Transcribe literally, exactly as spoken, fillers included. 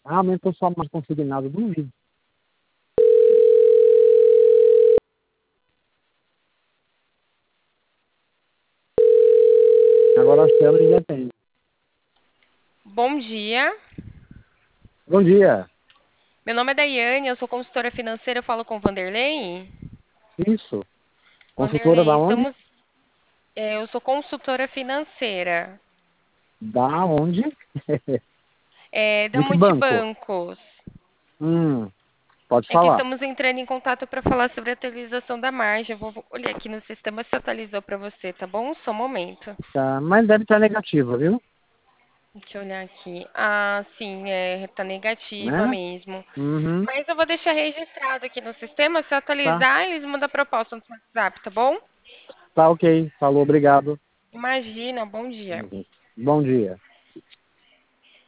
Ah, aumentou só mais consignado, duvido. Agora a Celo ninguém tem. Bom dia. Bom dia. Meu nome é Daiane, eu sou consultora financeira, eu falo com o Vanderlei. Isso. Consultora da Vanderlei, onde? estamos. é, eu sou consultora financeira, Da onde? é, da De que banco? Multibancos. Hum, pode É que falar. estamos entrando em contato para falar sobre a atualização da margem. Eu vou olhar aqui no sistema se atualizou para você, tá bom? Só um momento. Tá, mas deve estar negativa, viu? Deixa eu olhar aqui. Ah, sim, é, tá negativa Né? mesmo. Uhum. Mas eu vou deixar registrado aqui no sistema. Se Tá. atualizar, eles mandam a proposta no WhatsApp, tá bom? Tá ok. Falou, obrigado. Imagina, bom dia. Uhum. Bom dia.